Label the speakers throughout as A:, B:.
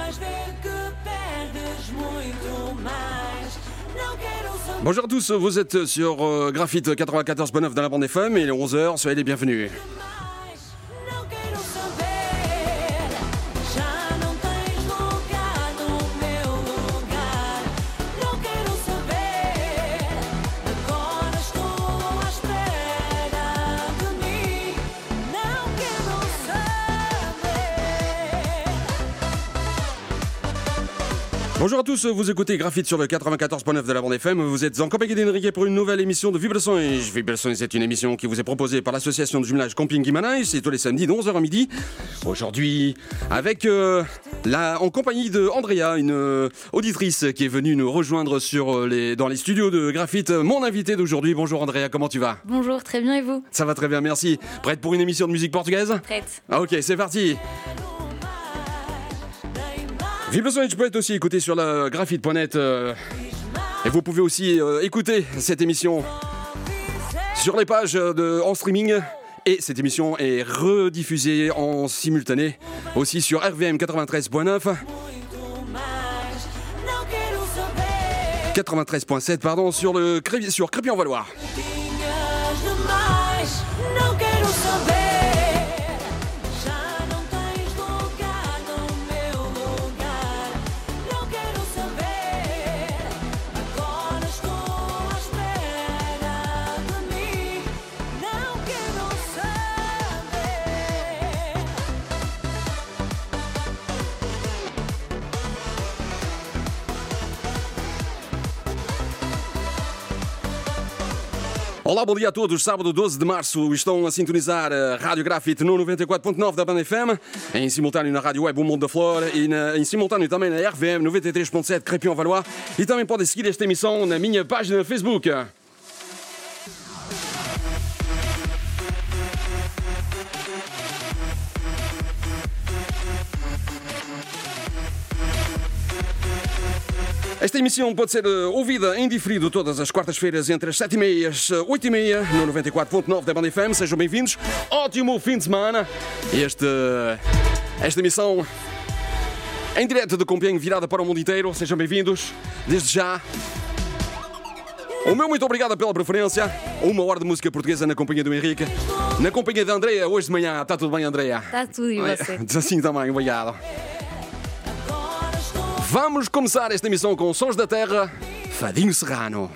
A: Bonjour à tous, vous êtes sur Graphite 94.9 dans la bande FM, il est 11h, soyez les bienvenus. Bonjour à tous, vous écoutez Graphite sur le 94.9 de la bande FM. Vous êtes en compagnie d'Enrique pour une nouvelle émission de Vibrações. Vibrações est une émission qui vous est proposée par l'association de jumelage Camping Guimarães. C'est tous les samedis de 11h à midi. Aujourd'hui, avec en compagnie de Andrea, une auditrice qui est venue nous rejoindre dans les studios de Graphite. Mon invité d'aujourd'hui. Bonjour Andrea, comment tu vas?
B: Bonjour, très bien et vous?
A: Ça va très bien, merci. Prête pour une émission de musique portugaise?
B: Prête.
A: Ah, ok, c'est parti. Vibrações peut être aussi écouté sur la graphite.net et vous pouvez aussi écouter cette émission sur les pages en streaming et cette émission est rediffusée en simultané aussi sur RVM 93.9 93.7 pardon sur Crépy-en-Valois. Olá, bom dia a todos. Sábado 12 de março estão a sintonizar a Rádio Graphite no 94.9 da Banda FM, em simultâneo na Rádio Web O Mundo da Flor e em simultâneo também na RVM 93.7 Crépy-en-Valois e também podem seguir esta emissão na minha página Facebook. Esta emissão pode ser ouvida em diferido todas as quartas-feiras entre as 7h30 e as 8h30 no 94.9 da Banda FM. Sejam bem-vindos. Ótimo fim de semana. Esta emissão em direto de Compiègne, virada para o mundo inteiro. Sejam bem-vindos. Desde já, o meu muito obrigado pela preferência. 1 hora de música portuguesa na companhia do Henrique. Na companhia da Andrea, hoje de manhã. Está tudo bem, Andrea?
B: Está tudo, e você?
A: Assim também, obrigado. Vamos começar esta emissão com Sons da Terra, Fadinho Serrano.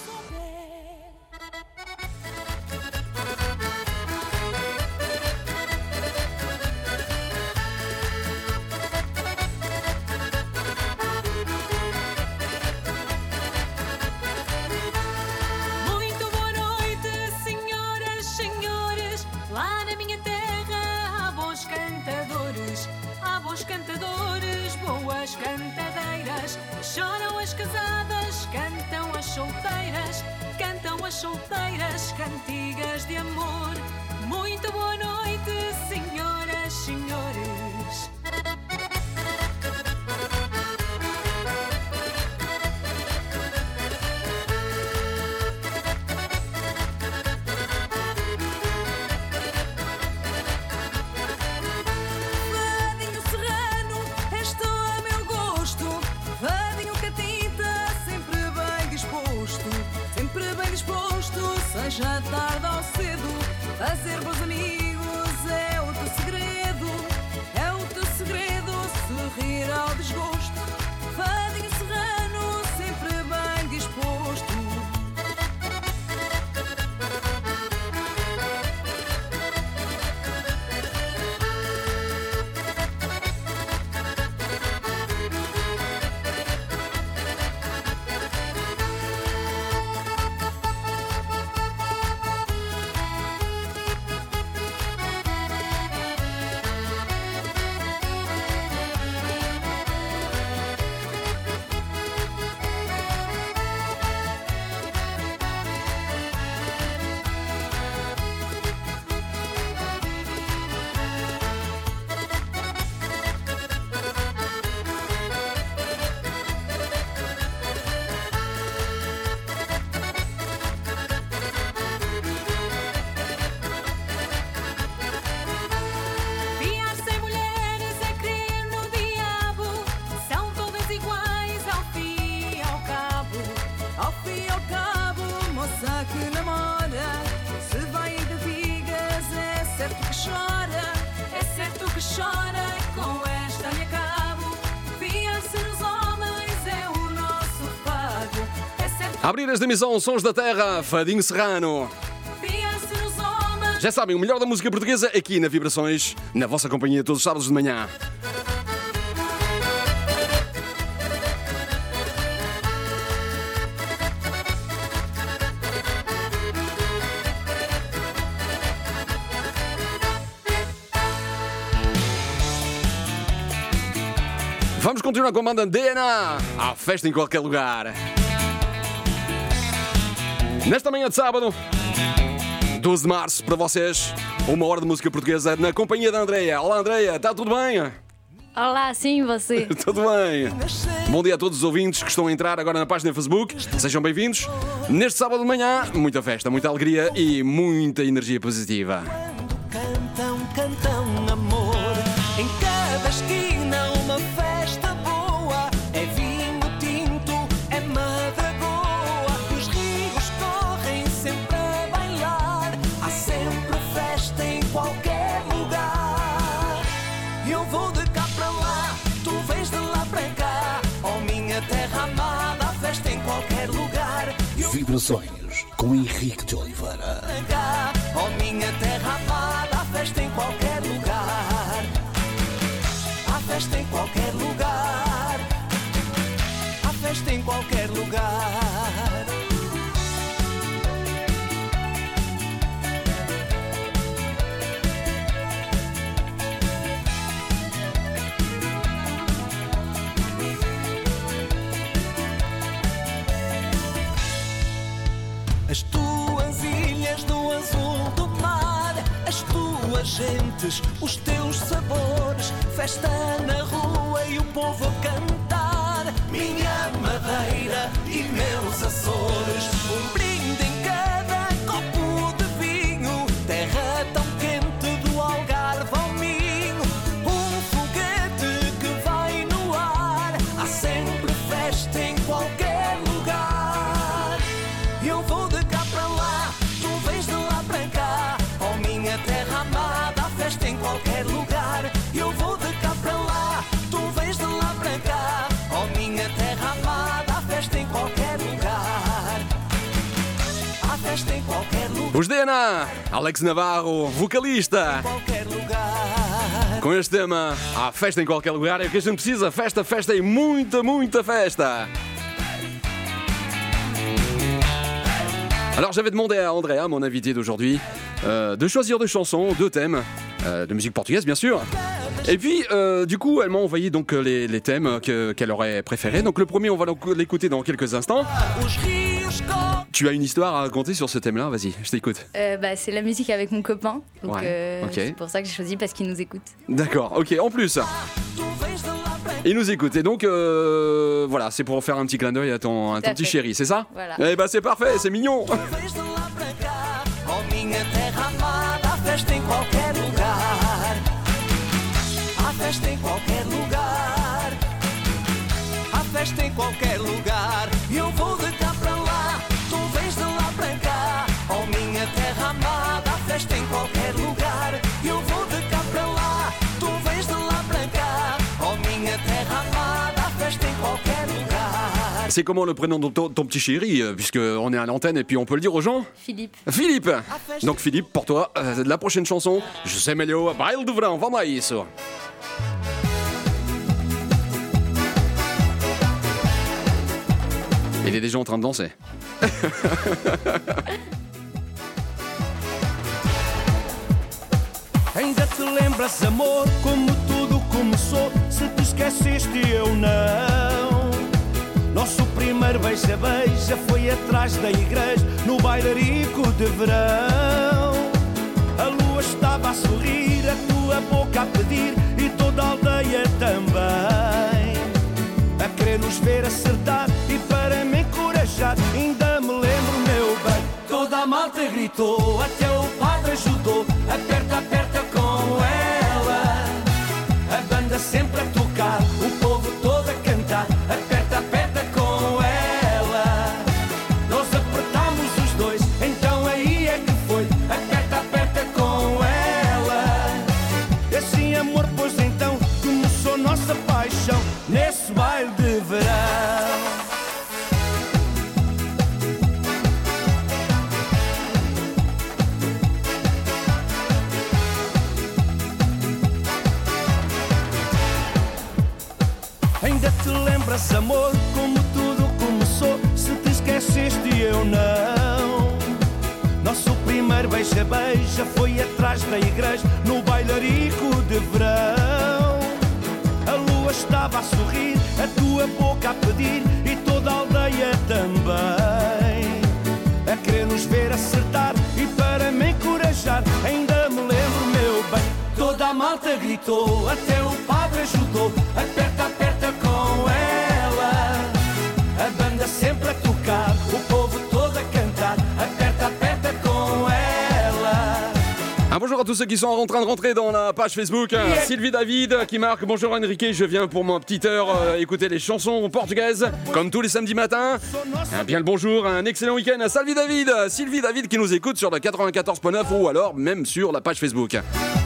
C: Muito boa noite, senhoras, senhores. Lá na minha terra há bons cantadores, boas cantadeiras. Choram as casadas, cantam as solteiras, cantigas de amor. Muito boa noite, senhoras, senhores.
D: Seja tarde ou cedo, fazer bons amigos é o teu segredo, sorrir ao desgosto. Fadinho Serrano, sempre bem disposto.
A: A abrir esta emissão Sons da Terra, Fadinho Serrano.
C: Via-se nos homens.
A: Já sabem, o melhor da música portuguesa aqui na Vibrações, na vossa companhia todos os sábados de manhã. Vamos continuar com a banda DNA. Há festa em qualquer lugar. Nesta manhã de sábado, 12 de março, para vocês, 1 hora de música portuguesa na companhia da Andreia. Olá, Andreia, está tudo bem?
B: Olá, sim, você.
A: Tudo bem. Bom dia a todos os ouvintes que estão a entrar agora na página do Facebook. Sejam bem-vindos. Neste sábado de manhã, muita festa, muita alegria e muita energia positiva.
D: Cantam, cantam, amor. Em cada esquina uma festa boa. É vinho tinto, é madragoa. Os rios correm sempre a bailar. Há sempre festa em qualquer lugar. Eu vou de cá para lá, tu vens de lá para cá. Oh, minha terra amada, há festa em qualquer lugar.
E: Vibrações com Henrique de Oliveira.
D: Oh, minha terra amada, há festa em qualquer lugar. Há festa em qualquer lugar. Há festa em qualquer lugar. As tuas ilhas do azul do mar, as tuas gentes, os teus sabores, festa na rua e o povo a cantar. Minha Madeira e meus Açores, um brinde em cada copo de vinho, terra tão quente do Algarve ao Minho, um foguete que vai no ar, há sempre festa em qualquer lugar. Eu vou de cá para lá, tu vens de lá para cá. Oh, minha terra amada, há festa em qualquer lugar. Eu vou de cá para lá, tu vens de lá para cá. Oh, minha terra amada, há festa em qualquer lugar. Há festa em qualquer lugar.
A: Os DNA, Alex Navarro, vocalista.
D: Qualquer lugar.
A: Com este tema, há festa em qualquer lugar. É o que a gente precisa, festa, festa e muita, muita festa. Alors j'avais demandé à Andrea, mon invité d'aujourd'hui, de choisir 2 chansons, 2 thèmes, de musique portugaise bien sûr. Et puis du coup elle m'a envoyé donc les thèmes qu'elle aurait préférés. Donc le premier on va l'écouter dans quelques instants.
D: Os rios correm.
A: Tu as une histoire à raconter sur ce thème-là? Vas-y, je t'écoute.
B: C'est la musique avec mon copain. Donc
A: Ouais, ok.
B: c'est pour ça que j'ai choisi parce qu'il nous écoute.
A: D'accord, ok, en plus,
D: Tu vens de lá para cá.
A: il nous écoute. Et donc voilà, c'est pour faire un petit clin d'œil à ton
B: à
A: petit
B: fait.
A: chéri, c'est ça?
B: Voilà.
A: Eh ben c'est parfait, c'est mignon.
D: Vens de lá para cá. Oh, minha terra amada, há festa em qualquer lugar. Há festa em qualquer lugar. Há festa em qualquer lugar. Eu vou de cá para lá, tu vens de lá para cá. Oh, minha terra amada, há festa em qualquer lugar. Eu vou de cá para lá, tu vens de lá para cá. Oh, minha terra amada, há festa em qualquer lugar.
A: C'est comment le prénom de ton petit chéri, puisqu'on est à l'antenne et puis on peut le dire aux gens?
B: Philippe.
A: Philippe. Donc Philippe, pour toi, la prochaine chanson, José Melho, Baile do Verão, vamos a isso. Il est déjà en train de danser.
F: Ainda te lembras, amor, como tudo começou? Se te esqueceste, eu não. Nosso primeiro beija-beija foi atrás da igreja, no bailarico de verão. A lua estava a sorrir, a tua boca a pedir, e toda a aldeia também. A querer nos ver acertar e para me encorajar, ainda me lembro, meu bem. Toda a malta gritou, até o padre ajudou. Aperta, aperta com ela. A banda sempre a tocar, o povo todo a cantar. Aperta, aperta com ela. Nós apertámos os dois, então aí é que foi. Aperta, aperta com ela. E assim, amor, pois então começou nossa paixão nesse baile de verão. Lembra-se, amor, como tudo começou. Se te esqueceste, eu não. Nosso primeiro beija-beija foi atrás da igreja, no bailarico de verão. A lua estava a sorrir, a tua boca a pedir, e toda a aldeia também, a querer nos ver acertar e para me encorajar. Ainda me lembro, meu bem, toda a malta gritou, até o padre ajudou. Aperta, aperta com ela, a banda sempre a tocar, o povo todo a cantar. Aperta, aperta com ela.
A: Bonjour à tous ceux qui sont en train de rentrer dans la page Facebook. Sylvie David qui marque: bonjour Enrique, je viens pour ma petite heure écouter les chansons portugaises comme tous les samedis matins. Bien le bonjour, un excellent week-end à Sylvie David qui nous écoute sur le 94.9 ou alors même sur la page Facebook.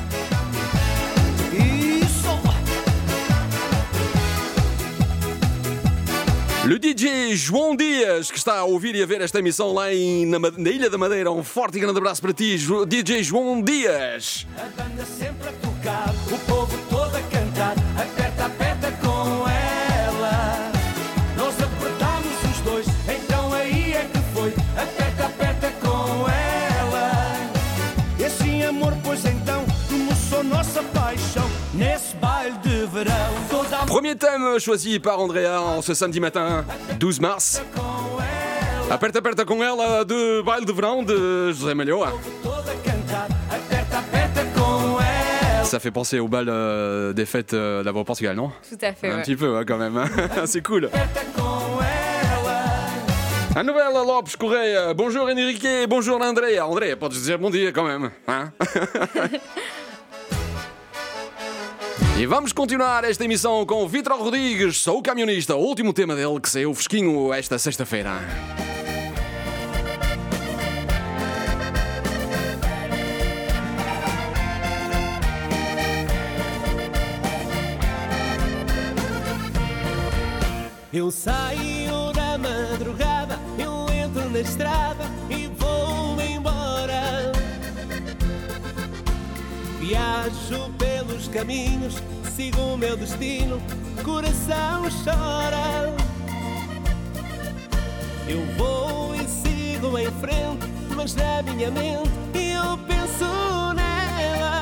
A: Le DJ João Dias, que está a ouvir e a ver esta emissão lá na Ilha da Madeira. Um forte e grande abraço para ti, DJ João Dias.
F: A banda sempre a tocar, o povo todo a cantar. Aperta, aperta com ela. Nós apertámos os dois, então aí é que foi. Aperta, aperta com ela. E assim, amor, pois então começou nossa paixão nesse baile de verão.
A: Premier thème choisi par Andrea en ce samedi matin, 12 mars. Aperta, aperta com ela de baile de verão de José Malhoa. Ça fait penser au bal des fêtes là-bas au Portugal, non?
B: Tout à fait,
A: Un
B: ouais.
A: petit peu, quand même. C'est cool. A Novela Lopes Correia. Bonjour Henrique, bonjour Andrea. Andrea, podes dizer bom dia, quand même. Hein? E vamos continuar esta emissão com o Vítor Rodrigues, Sou Camionista, o último tema dele que saiu fresquinho esta sexta-feira.
F: Eu saio da madrugada, eu entro na estrada e vou embora. Viajo pelos caminhos, sigo o meu destino, coração chora. Eu vou e sigo em frente, mas na minha mente eu penso nela.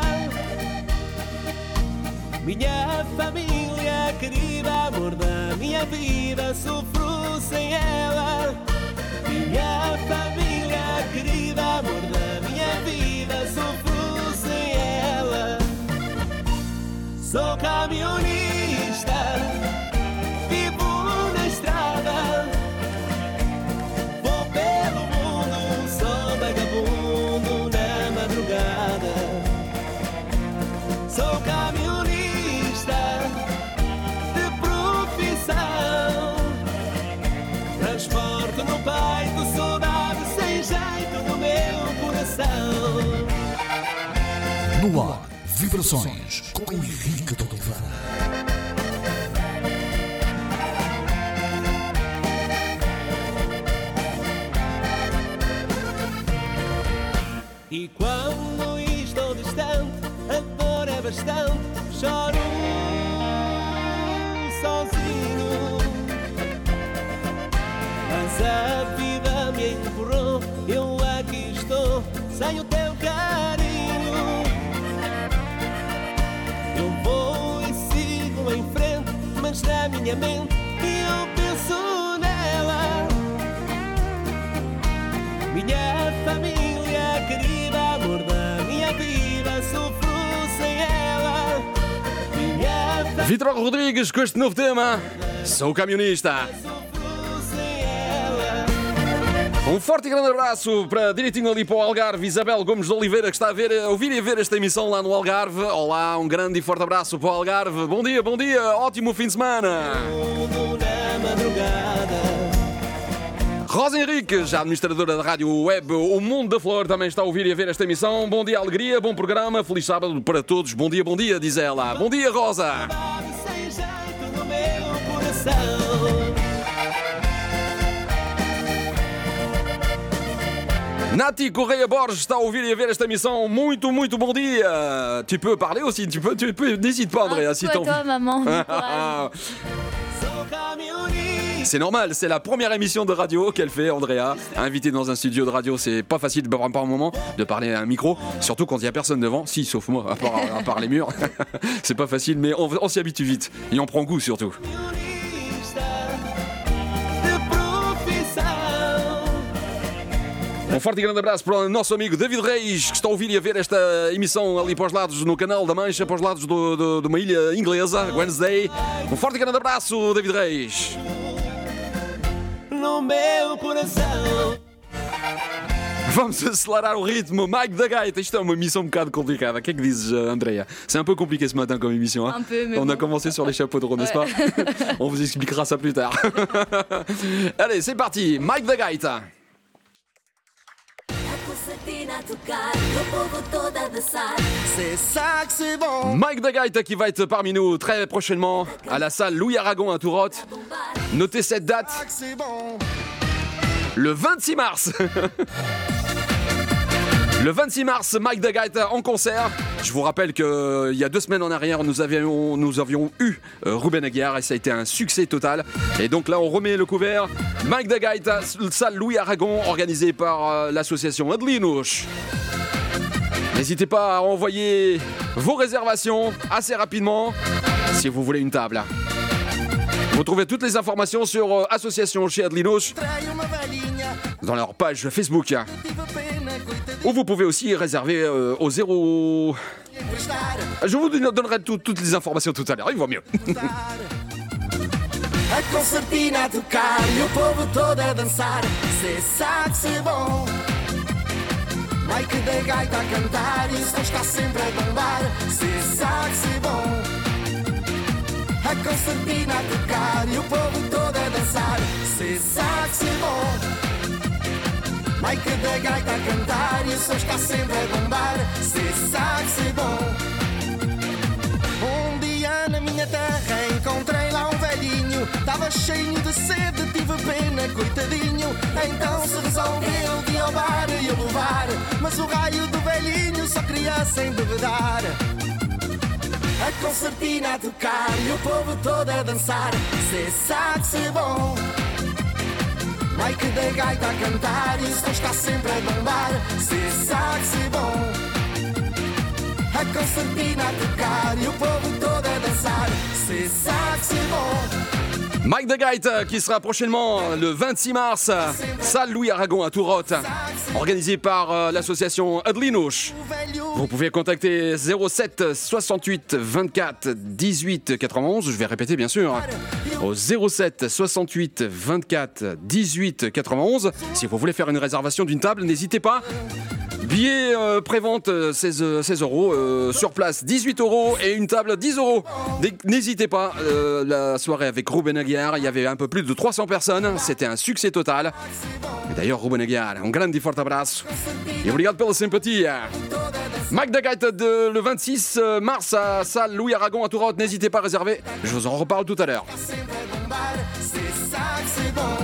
F: Minha família querida, amor da minha vida, sofro sem ela. Minha família querida, amor da minha vida, sofro sem ela. Sou camionista, vivo na estrada, vou pelo mundo, sou vagabundo na madrugada. Sou camionista de profissão, transporto no peito saudade sem jeito no meu coração.
E: No ar, Vibrações com Henrique de Oliveira.
F: E quando estou distante, a dor é bastante, choro sozinho. Mas a vida me empurrou, eu aqui estou, sem o teu carinho. Eu vou e sigo em frente, mas na minha mente eu penso nela. Minha família querida, amor da minha vida, sofro sem ela. Minha família
A: Vítor Rodrigues com este novo tema, Sou Camionista.
F: sofro sem ela.
A: Um forte e grande abraço para direitinho ali para o Algarve, Isabel Gomes de Oliveira, que está a ouvir e a ver esta emissão lá no Algarve. Olá, um grande e forte abraço para o Algarve. Bom dia, ótimo fim de semana.
F: Tudo na madrugada.
A: Rosa Henriques, a administradora da rádio web O Mundo da Flor, também está a ouvir e a ver esta emissão. Bom dia, alegria, bom programa, feliz sábado para todos. Bom dia, diz ela. Bom dia, Rosa.
F: Sem jeito no meu coração.
A: Nati Correia Borges está a ouvir e a ver esta emissão. Muito bom dia. Tu peux parler aussi, tu peux, n'hésite pas, Andrea, si
B: Coucou à
A: t'en
B: toi, maman. Bon courage.
F: Sou caminhoneiro.
A: C'est normal, c'est la première émission de radio qu'elle fait, Andrea. Invitée dans un studio de radio, c'est pas facile par un moment de parler à un micro, surtout quand il y a personne devant. Si, sauf moi, à part les murs. C'est pas facile, mais on s'y habitue vite. Et on prend goût surtout. Um forte e grande abraço para o nosso amigo David Reis, que está a ouvir e a ver esta emissão ali para os lados no Canal da Mancha, para os lados de uma ilha inglesa, Wednesday. Um forte e grande abraço, David Reis.
F: No meu coração.
A: Vamos acelerar o ritmo. Mike da Gaita, isto é uma emissão um bocado complicada. O que é que dizes, Andrea? C'est un peu compliqué ce matin comme émission. Hein?
B: Un peu, mais
A: on a
B: bon.
A: commencé sur les chapeaux de roue, n'est-ce pas? On vous expliquera ça plus tard. Allez, c'est parti. Mike da Gaita.
D: C'est ça que c'est bon.
A: Mike da Gaita qui va être parmi nous très prochainement à la salle Louis Aragon à Tourotte. Notez cette date,
D: C'est bon.
A: le 26 mars. Le 26 mars, Mike da Gaita en concert. Je vous rappelle qu'il y a 2 semaines en arrière, nous avions eu Ruben Aguiar et ça a été un succès total. Et donc là, on remet le couvert. Mike da Gaita, salle Louis Aragon, organisée par l'association Adlinouche. N'hésitez pas à envoyer vos réservations assez rapidement si vous voulez une table. Vous trouvez toutes les informations sur Association chez Adlinouche
D: Traio uma velhinha,
A: dans leur page Facebook.
D: tive pena, coitadinha,
A: Ou vous pouvez aussi réserver au 0...
D: emprestar,
A: Je vous donnerai toutes les informations tout à l'heure, il vaut mieux.
D: a concertina a tocar e o povo todo a dançar. C'est ça que c'est bon. Mike da Gaita a cantar e o som está sempre a bombar. C'est ça que c'est bon. A concertina a tocar e o povo todo a dançar. C'est ça que c'est bon. Mike da Gaita a cantar e o som está sempre a bombar. C'est ça que c'est bon. Dia na minha terra encontrei lá um velhinho. Tava cheio de sede, tive pena, coitadinho. Então se resolveu de ao bar e eu levar. Mas o raio do velhinho só queria se embebedar. A concertina a tocar e o povo todo a dançar. C'est ça que c'est bon. Mike da Gaita a cantar e o som está sempre a bombar. C'est ça que c'est bon. A concertina a tocar e o povo todo a dançar. C'est ça que c'est bon.
A: Mike da Gaita qui sera prochainement le 26 mars, salle Louis Aragon à Tourotte, organisée par l'association Adlinouche. Vous pouvez contacter 07 68 24 18 91, je vais répéter bien sûr, au 07 68 24 18 91. Si vous voulez faire une réservation d'une table, n'hésitez pas. Billets prévente 16 euros, sur place 18 euros et une table 10 euros. N'hésitez pas, la soirée avec Ruben Aguiar, il y avait un peu plus de 300 personnes, c'était un succès total. Et d'ailleurs, Ruben Aguiar, un grande forte abraço. Et obrigado pela simpatia. Mike da Gaita le 26 mars à salle Louis Aragon à Tourotte, n'hésitez pas à réserver, je vous en reparle tout à l'heure.
D: C'est ça que c'est bon.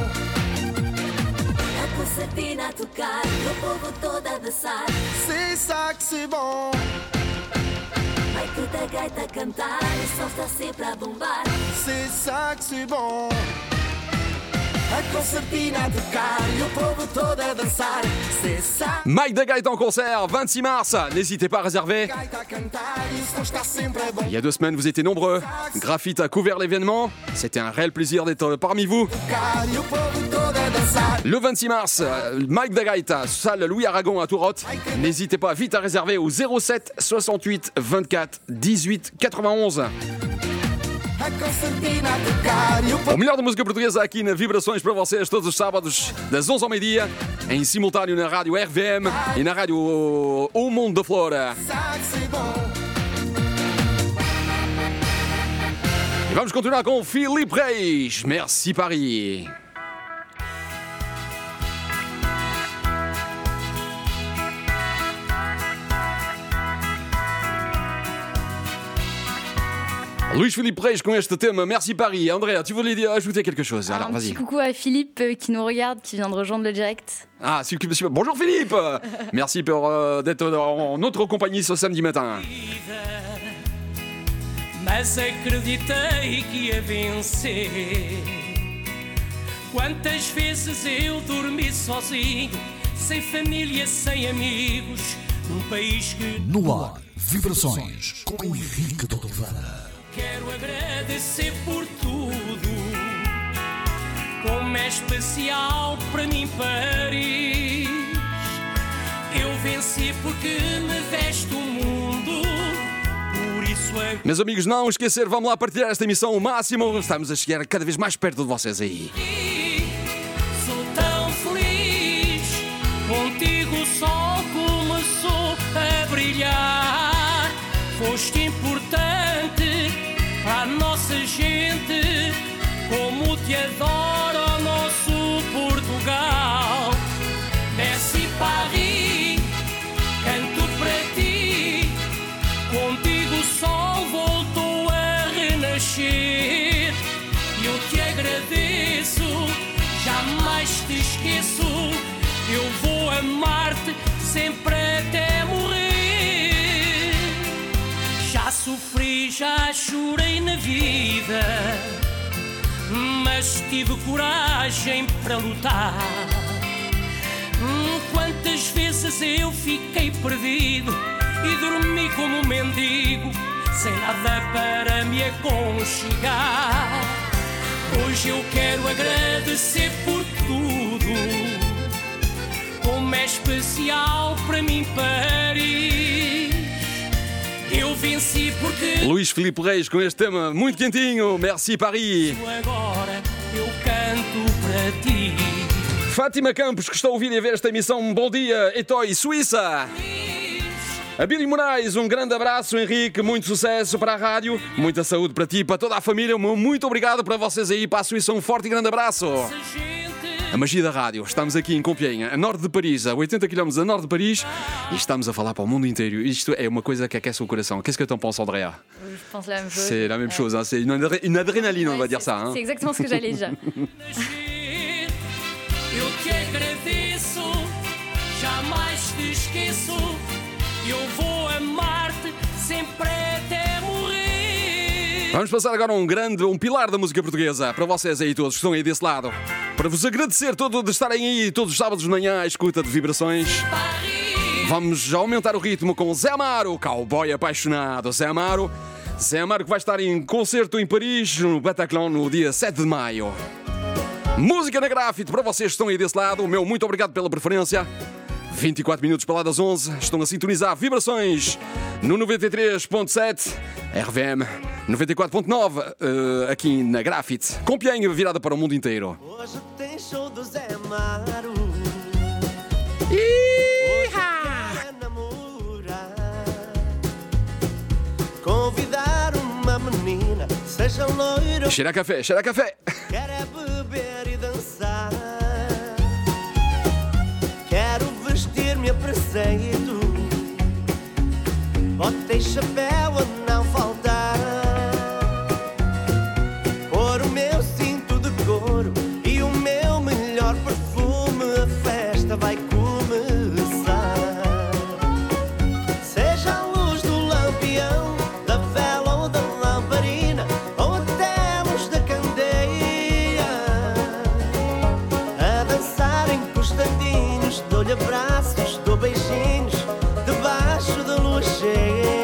C: Concertina a tocar e o povo todo a dançar.
D: C'est ça que c'est bon.
C: Mike da Gaita a cantar e o som está sempre a bombar.
D: C'est ça que c'est bon. A concertina a tocar e o povo todo a dançar. C'est ça.
A: Mike da Gaita en concert, 26 mars, n'hésitez pas à réserver.
D: Gaita a cantar e o som está sempre a
A: Il y a 2 semaines, vous étiez nombreux. Graphite a couvert l'événement. C'était un réel plaisir d'être parmi vous.
D: tocar e o povo todo a dançar.
A: Le 26 mars, Mike da Gaita, salle Louis Aragon à Tourotte. N'hésitez pas vite à réserver au 07 68 24 18 91.
D: A concertina a tocar e o
A: O
D: povo
A: melhor da música portuguesa aqui na Vibrações para vocês todos os sábados, das 11 ao meio-dia, em simultâneo na rádio RVM e na rádio O Mundo da Flora.
D: ça que c'est bon.
A: E vamos continuar com Filipe Reis. Merci Paris. Luís Filipe Reis com este tema, Merci Paris. Andrea, tu voulais ajouter quelque chose? Alors
B: Un
A: vas-y.
B: petit coucou à Philippe qui nous regarde, qui vient de rejoindre le direct.
A: Ah, super. Bonjour Philippe. Merci d'être en notre compagnie ce samedi matin.
F: Mas acreditei que ia vencer. Quantas vezes eu dormi sozinho, sem família, sem amigos, num país que...
E: No ar, Vibrações com Henrique de Oliveira.
F: Quero agradecer por tudo, como é especial para mim Paris. Eu venci porque me veste o mundo, por isso é...
A: Meus amigos, não esquecer, vamos lá partilhar esta emissão ao máximo. Estamos a chegar cada vez mais perto de vocês aí.
F: Sou tão feliz, contigo o sol começou a brilhar. Foste importante para a nossa gente, como te adora o nosso Portugal. Desce Paris, canto para ti, contigo o sol voltou a renascer. Eu te agradeço, jamais te esqueço, eu vou amar-te sempre até morrer. Já sofri, já chorei na vida, mas tive coragem para lutar. Quantas vezes eu fiquei perdido e dormi como um mendigo, sem nada para me aconchegar. Hoje eu quero agradecer por tudo, como é especial para mim Paris. Eu venci porque...
A: Luís Filipe Reis com este tema muito quentinho. Merci Paris.
F: Agora eu canto para ti.
A: Fátima Campos, que está a ouvir e a ver esta emissão, bom dia, Etoy, Suíça. A Billy Moraes, um grande abraço, Henrique, muito sucesso para a rádio, muita saúde para ti e para toda a família, muito obrigado para vocês aí, para a Suíça, um forte e grande abraço. A magia da rádio, estamos aqui em Compiègne, a norte de Paris, a 80 km a norte de Paris, e estamos a falar para o mundo inteiro. Isto é uma coisa que aquece o coração. Qu'est-ce que t'en penses, Andrea?
B: Je pense la même chose.
A: C'est la même chose, hein. C'est une adrénaline, on va dire ça. Hein.
B: C'est exactement ce que j'allais dire.
F: Eu te agradeço, jamais te esqueço, eu vou amar-te sempre até morrer.
A: Vamos passar agora um pilar da música portuguesa, para vocês aí todos que estão aí desse lado, para vos agradecer todo de estarem aí todos os sábados de manhã à escuta de Vibrações. Vamos aumentar o ritmo com Zé Amaro, cowboy apaixonado. Zé Amaro que vai estar em concerto em Paris, no Bataclan, no dia 7 de maio. Música na Grafite, para vocês que estão aí desse lado, o meu muito obrigado pela preferência. 24 minutos para lá das 11, estão a sintonizar Vibrações no 93.7, RVM 94.9, aqui na Grafite. Compiègne virada para o mundo inteiro.
G: Hoje tem show do Zé Amaro. Convidar uma menina, seja loira,
A: Cheira a café.
G: quer é beber e dançar. Quero vestir-me a preceito, bota e chapéu a não faltar. Pôr o meu cinto de couro e o meu melhor perfume, a festa vai começar. Seja a luz do lampião, da vela ou da lamparina, ou até a luz da candeia, a dançar encostadinhos, dou-lhe abraços, dou beijinhos, debaixo da lua cheia.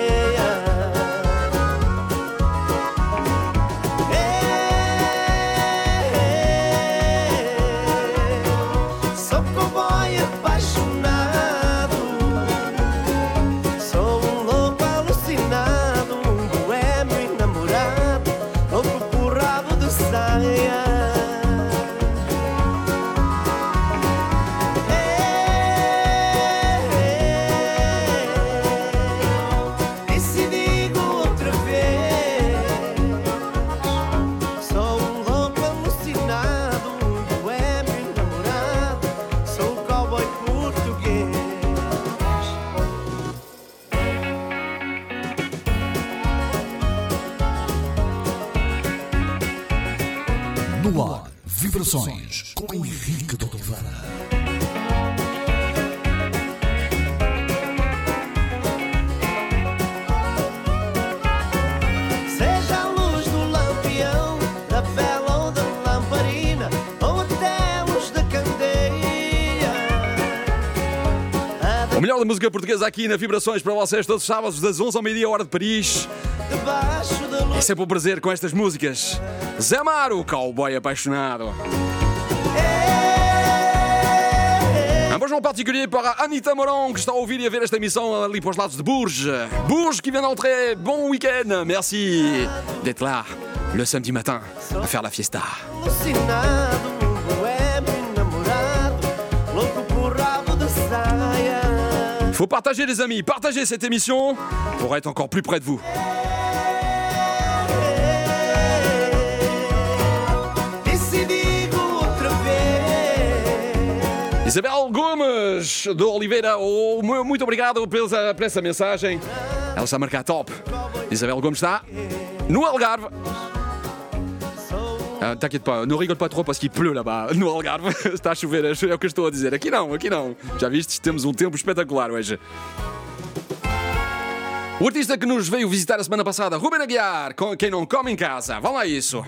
G: Sou cowboy apaixonado, sou um louco alucinado, um boêmio enamorado, louco por rabo de saia. E se digo outra vez, sou um louco alucinado, um boêmio enamorado, sou um cowboy português.
E: No ar, Vibrações com Henrique de Oliveira.
G: Seja a luz do lampião, da vela ou da lamparina, ou até
A: melhor da música portuguesa aqui na Vibrações para vocês todos os sábados das 11 ao meio-dia, hora de Paris.
G: Debaixo da luz.
A: É sempre um prazer com estas músicas. Zé Maro, cowboy apaixonado. Un bonjour particulier para Anita Moron, que está a ouvir e a ver esta emissão ali para os lados de Bourges. Bourges qui vient d'entrer, bon week-end. Merci d'être là le samedi matin à faire la fiesta.
G: Alucinado, um boêmio namorado, louco por rabo de saia.
A: Faut partager les amis, partagez cette émission pour être encore plus près de vous.
G: E se digo outra vez,
A: Isabel Gomes de Oliveira, muito obrigado por essa mensagem. Ela está a marcar top. Isabel Gomes está no Algarve. T'inquiète pas, ne rigole pas trop parce qu'il pleut là-bas no Algarve. Está a chover, é o que eu estou a dizer. Aqui não. Já viste? Temos um tempo espetacular hoje. O artista que nos veio visitar a semana passada, Ruben Aguiar, com Quem Não Come em Casa. Vamos lá isso.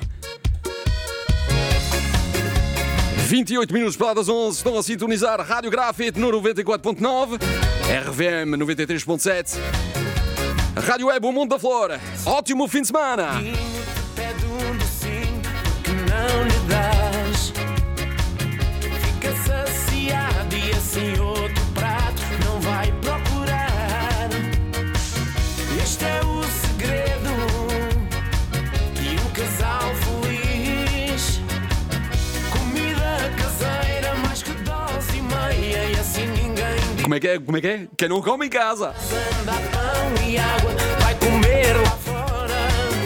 A: 28 minutos para lá das 11, estão a sintonizar Rádio Grafite no 94.9, RVM 93.7, Rádio Web O Mundo da Flor. Ótimo fim de semana!
D: Pede um docinho que não lhe dás. Fica saciado e assim outro prato não vai procurar. Este é o segredo de um casal feliz. Comida caseira mais que dose e meia e assim ninguém diz.
A: Como é que é? Quem não come em casa?
D: Anda pão e água, vai comer lá fora.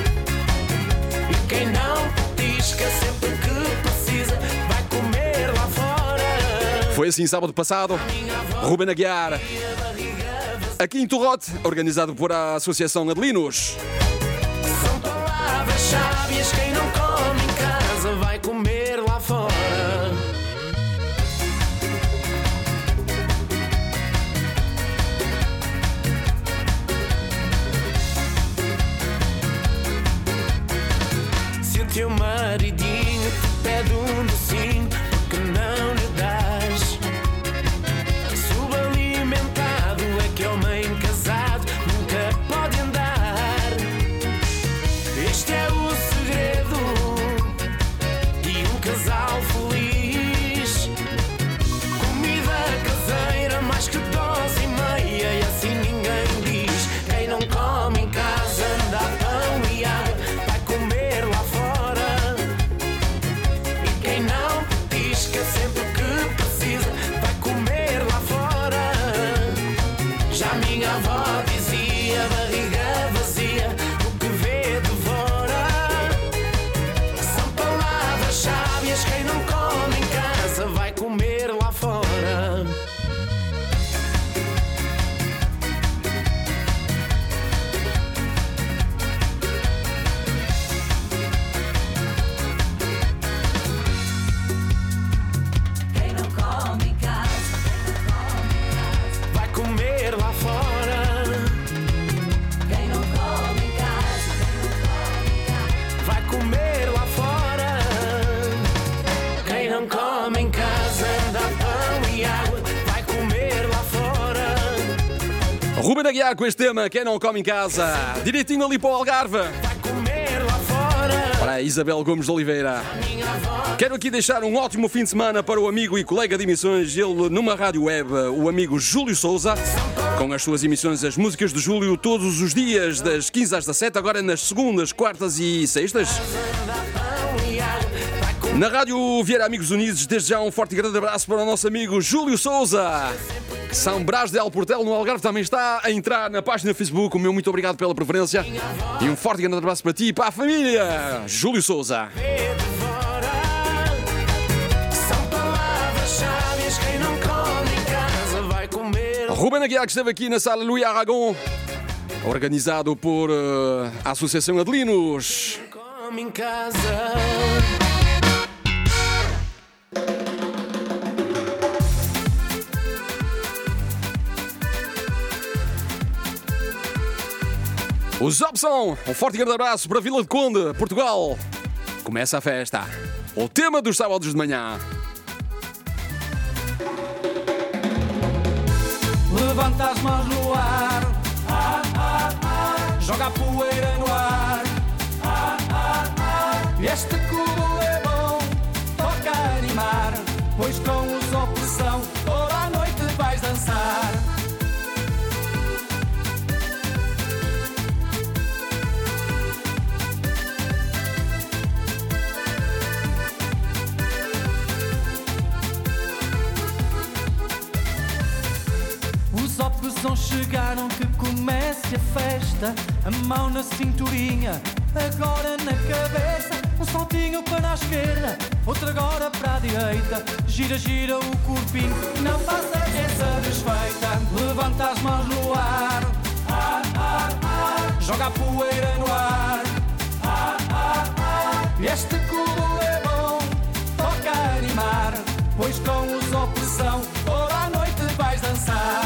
D: E quem não petisca sempre que precisa, vai comer lá fora.
A: Foi assim sábado passado, Ruben Aguiar, aqui em Torrote, organizado por a Associação Adelinos.
D: São palavras sábias, quem não come em casa, vai comer lá fora. Se o teu maridinho te pede um docinho, porque não lhe dás? Subalimentado é que homem casado nunca pode andar. Este é o segredo de um casal feliz. Comida caseira mais que dose e meia e assim ninguém diz. Quem não come em casa anda a pão e água, vai comer lá fora. E quem não petisca sempre que precisa, vai comer lá fora. Já minha avó dizia, barriga vazia, o que vê devora. São palavras sábias, quem não come em casa, vai comer lá fora.
C: Quem não come em casa,
D: Vai comer lá fora.
C: quem não come em casa,
D: Vai comer lá fora. Quem não come em casa anda pão e água, vai comer lá fora.
A: Ruben Aguiar com este tema, Quem Não Come em Casa, direitinho ali para o Algarve.
D: Vai comer lá fora.
A: Para a Isabel Gomes de Oliveira.
D: Minha avó
A: Quero aqui deixar um ótimo fim de semana para o amigo e colega de emissões, ele numa rádio web, o amigo Júlio Souza, com as suas emissões As Músicas de Júlio, todos os dias, das 15 às 17, agora nas segundas, quartas e sextas.
D: pão e água, vai comer.
A: Na Rádio Vieira Amigos Unidos, desde já um forte e grande abraço para o nosso amigo Júlio Souza. São Brás de Alportel, no Algarve, também está a entrar na página Facebook. O meu muito obrigado pela preferência. E um forte e grande abraço para ti e para a família. Júlio Souza.
D: Devora. São palavras sábias, quem não come em casa, vai comer.
A: Ruben Aguiar, que esteve aqui na sala Louis Aragon, organizado por a Associação Adelinos.
D: Come em casa.
A: Os Opção, um forte e grande abraço para Vila de Conde, Portugal. Começa a festa. O tema dos sábados de manhã.
F: Levanta as mãos no ar, joga a poeira no ar. Este cubo é bom, toca animar, pois com os opressão toda a noite vais dançar. Os opções chegaram, que comece a festa. A mão na cinturinha, agora na cabeça. Um saltinho para a esquerda, outro agora para a direita. Gira, gira o corpinho, não faça essa desfeita. Levanta as mãos no ar, joga a poeira no ar. Este cubo é bom, toca animar, pois com os opressão toda a noite vais dançar.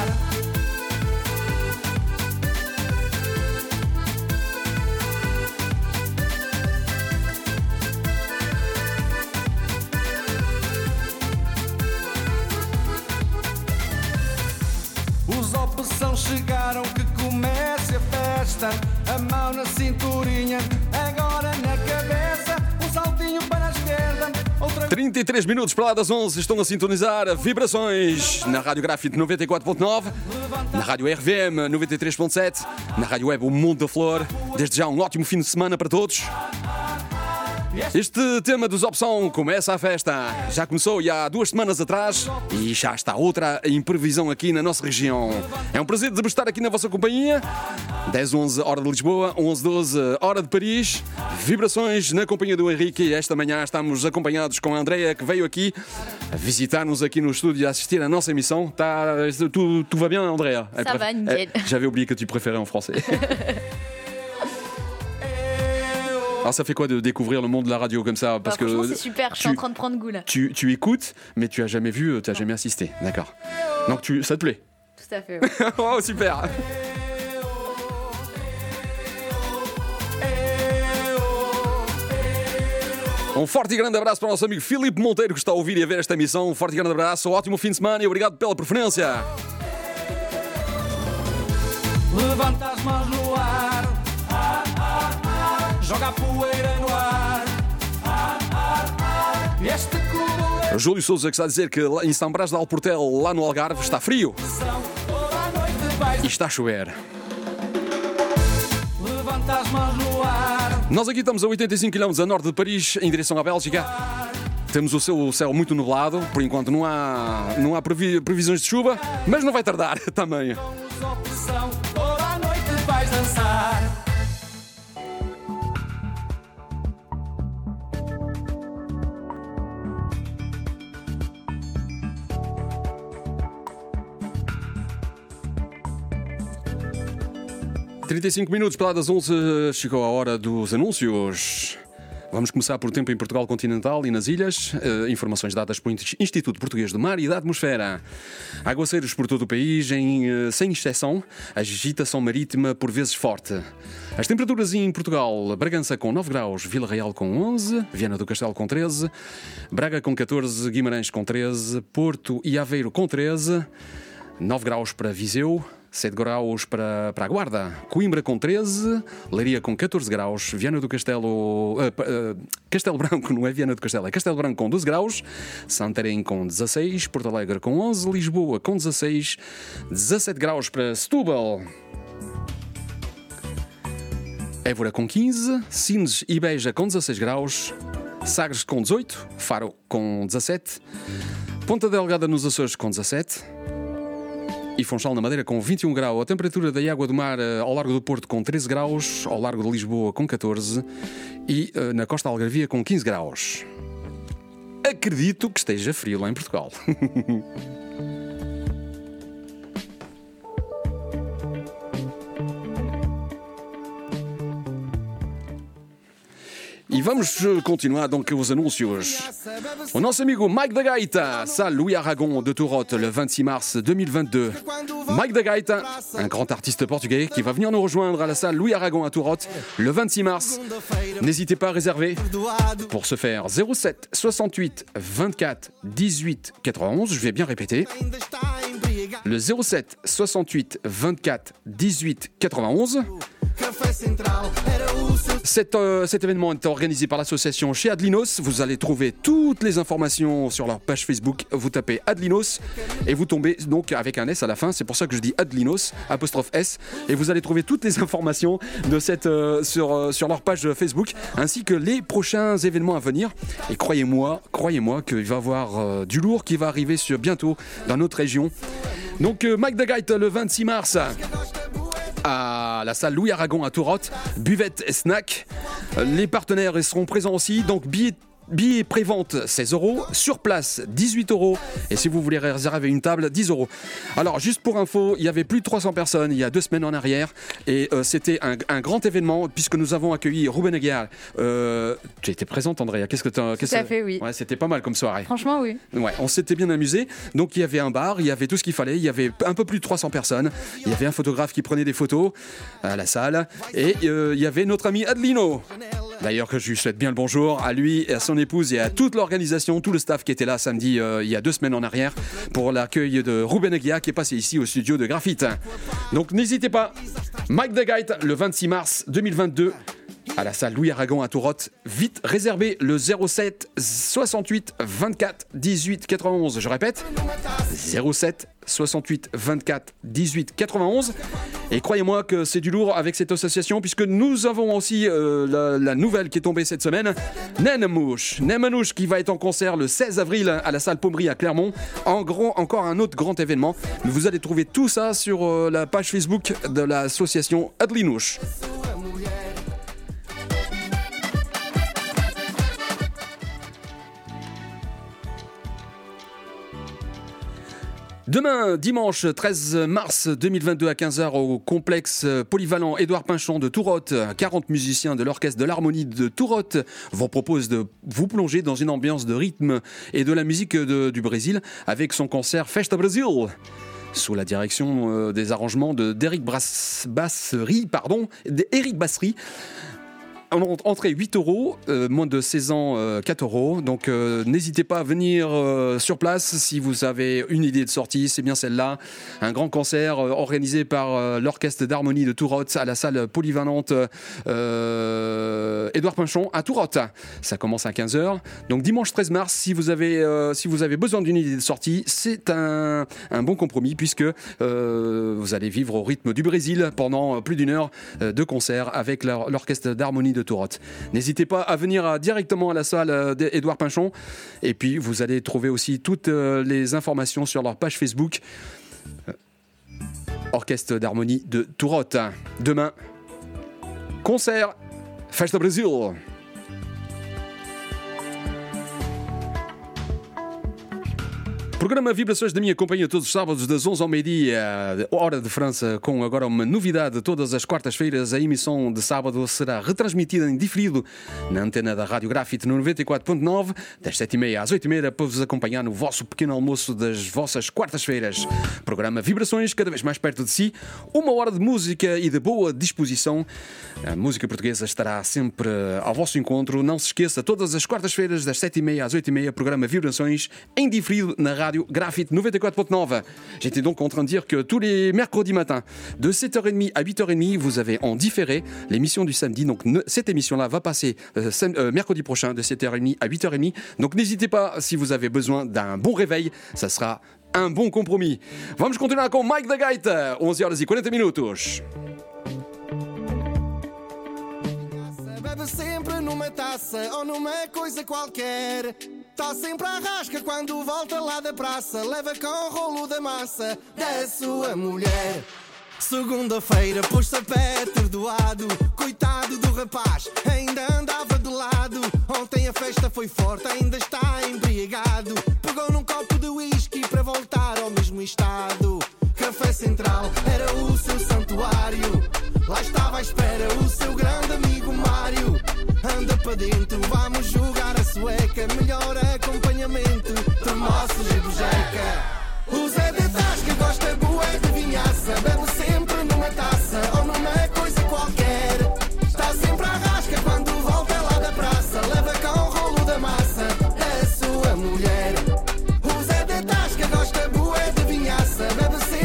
F: Os opressão chegaram, que comece a festa. A mão na cinturinha, agora na cabeça. Um saltinho para a esquerda, outra...
A: 33 minutos para lá das 11, estão a sintonizar Vibrações na Rádio Grafite 94.9, na Rádio RVM 93.7, na Rádio Web O Mundo da Flor. Desde já um ótimo fim de semana para todos. Este tema dos Opção começa a festa. Já começou há 2 semanas atrás e já está outra em previsão aqui na nossa região. É um prazer de estar aqui na vossa companhia. 10-11 hora de Lisboa, 11-12 hora de Paris. Vibrações na companhia do Henrique. E esta manhã estamos acompanhados com a Andreia, que veio aqui visitar-nos aqui no estúdio, a assistir à nossa emissão. Tout va bien, Andreia?
B: Ça va, nickel.
A: J'avais oublié que tu préférais en français. Alors ça fait quoi de découvrir le monde de la radio comme ça? Parce
B: franchement,
A: que
B: c'est super, je suis en train de prendre goût là.
A: tu écoutes, mais tu as jamais vu, tu as jamais assisté. D'accord. Donc ça te plaît?
B: Tout à fait. Ouais.
A: Oh, super. Um forte e grande abraço para o nosso amigo Filipe Monteiro, que está a ouvir e a ver esta emissão. Um forte e grande abraço, ótimo fim de semana e obrigado pela preferência.
F: Levanta as mãos no ar, joga a poeira no ar. Este cubo é
A: O Júlio Sousa, que está a dizer que lá em São Brás de Alportel, lá no Algarve, está frio
F: toda a noite vais.
A: e está a chover.
F: Levanta as mãos no ar,
A: Nós aqui estamos a 85 km a norte de Paris, em direção à Bélgica. Temos o céu muito nublado, por enquanto não há previsões de chuva, mas não vai tardar também.
F: os opressão toda a noite vais dançar.
A: Há 35 minutos para lá das 11, chegou a hora dos anúncios. Vamos começar por tempo em Portugal continental e nas ilhas. Informações dadas pelo Instituto Português do Mar e da Atmosfera. Aguaceiros por todo o país, sem exceção, agitação marítima por vezes forte. As temperaturas em Portugal: Bragança com 9 graus, Vila Real com 11, Viana do Castelo com 13, Braga com 14, Guimarães com 13, Porto e Aveiro com 13, 9 graus para Viseu, 7 graus para a Guarda, Coimbra com 13, Leiria com 14 graus, Viana do Castelo... Castelo Branco, não é Viana do Castelo, é Castelo Branco com 12 graus, Santarém com 16, Porto Alegre com 11, Lisboa com 16, 17 graus para Setúbal, Évora com 15, Sines e Beja com 16 graus, Sagres com 18, Faro com 17, Ponta Delgada nos Açores com 17... e Funchal na Madeira com 21 graus. A temperatura da água do mar ao largo do Porto com 13 graus, ao largo de Lisboa com 14 e na costa algarvia com 15 graus. Acredito que esteja frio lá em Portugal. E vamos continuar donc os anúncios. O nosso amigo Mike da Gaita, salle Louis Aragon de Tourotte le 26 mars 2022. Mike da Gaita, un grand artiste portugais qui va venir nous rejoindre à la salle Louis Aragon à Tourotte le 26 mars. N'hésitez pas à réserver. Pour ce faire, 07 68 24 18 91, je vais bien répéter. le 07 68 24 18 91.
G: Café Central era o seu.
A: Cet événement est organisé par l'association chez Adlinos. Vous allez trouver toutes les informations sur leur page Facebook. Vous tapez Adlinos et vous tombez donc avec un S à la fin. C'est pour ça que je dis Adlinos, apostrophe S. Et vous allez trouver toutes les informations de sur leur page Facebook, ainsi que les prochains événements à venir. Et croyez-moi qu'il va y avoir du lourd qui va arriver bientôt dans notre région. Donc Mike the Guide le 26 mars. À la salle Louis Aragon à Tourotte, buvette et snack. Les partenaires seront présents aussi, donc billets pré-vente 16 €, sur place 18 €, et si vous voulez réserver une table 10 €. Alors juste pour info, il y avait plus de 300 personnes il y a 2 semaines en arrière, et c'était un grand événement puisque nous avons accueilli Ruben Aguiar. Tu étais présente, Andrea.
B: Tout à fait, oui.
A: Ouais, c'était pas mal comme soirée.
B: Franchement, oui.
A: Ouais, on s'était bien amusé. Donc il y avait un bar, il y avait tout ce qu'il fallait, il y avait un peu plus de 300 personnes. Il y avait un photographe qui prenait des photos à la salle, et il y avait notre ami Adlino. D'ailleurs que je lui souhaite bien le bonjour à lui et à son épouse et à toute l'organisation, tout le staff qui était là samedi il y a 2 semaines en arrière pour l'accueil de Ruben Aguiar qui est passé ici au studio de Graphite. Donc n'hésitez pas, Mike the Guide le 26 mars 2022 à la salle Louis Aragon à Tourotte. Vite réservé le 07 68 24 18 91. Je répète, 07 68 24 18 91. Et croyez-moi que c'est du lourd avec cette association, puisque nous avons aussi la nouvelle qui est tombée cette semaine, Nemanouche qui va être en concert le 16 avril à la salle Pommery à Clermont. Encore un autre grand événement. Vous allez trouver tout ça sur la page Facebook de l'association Adlinouche. Demain, dimanche 13 mars 2022 à 15h au complexe polyvalent Édouard Pinchon de Tourotte, 40 musiciens de l'orchestre de l'harmonie de Tourotte vous proposent de vous plonger dans une ambiance de rythme et de la musique du Brésil avec son concert Festa Brasil, sous la direction des arrangements d'Éric Bassery. Entrée 8 €, moins de 16 ans 4 €. Donc n'hésitez pas à venir sur place si vous avez une idée de sortie, c'est bien celle-là. Un grand concert organisé par l'orchestre d'harmonie de Tourotte à la salle polyvalente Édouard Pinchon à Tourotte. Ça commence à 15h. Donc dimanche 13 mars, si vous avez besoin d'une idée de sortie, c'est un bon compromis puisque vous allez vivre au rythme du Brésil pendant plus d'1 heure de concert avec l'orchestre d'harmonie de Tourotte. N'hésitez pas à venir directement à la salle d'Édouard Pinchon, et puis vous allez trouver aussi toutes les informations sur leur page Facebook Orchestre d'harmonie de Tourotte. Demain, concert Festa Brasil. Programa Vibrações da minha companhia todos os sábados das 11 ao meio-dia, hora de França, com agora uma novidade. Todas as quartas-feiras a emissão de sábado será retransmitida em diferido na antena da Rádio Graphite no 94.9, das 7h30 às 8h30, para vos acompanhar no vosso pequeno almoço das vossas quartas-feiras. Programa Vibrações, cada vez mais perto de si, 1 hora de música e de boa disposição. A música portuguesa estará sempre ao vosso encontro. Não se esqueça, todas as quartas-feiras das 7h30 às 8h30, programa Vibrações em diferido na Radio Graphite 94.9. J'étais donc en train de dire que tous les mercredis matins, de 7h30 à 8h30, vous avez en différé l'émission du samedi. Donc cette émission-là va passer mercredi prochain de 7h30 à 8h30. Donc n'hésitez pas, si vous avez besoin d'un bon réveil, ça sera un bon compromis. Vamos continuar com Mike the Guide, 11h40.
G: Bebe sempre numa taça ou numa coisa qualquer. Tá sempre à rasca quando volta lá da praça. Leva com o rolo da massa da sua mulher. Segunda-feira pôs-se a pé atordoado. Coitado do rapaz, ainda andava de lado. Ontem a festa foi forte, ainda está embriagado. Pegou num copo de whisky para voltar ao mesmo estado. Café Central era o seu santuário. Lá estava à espera o seu grande amigo Mário. Anda para dentro, vamos jogar a sueca. Melhor acompanhamento, termossos e bujeca. O Zé de Tasca gosta boa de vinhaça. Bebe sempre numa taça ou numa coisa qualquer. Está sempre à rasca quando volta lá da praça. Leva com o rolo da massa a sua mulher. O Zé de Tasca gosta boa de vinhaça. Bebe sempre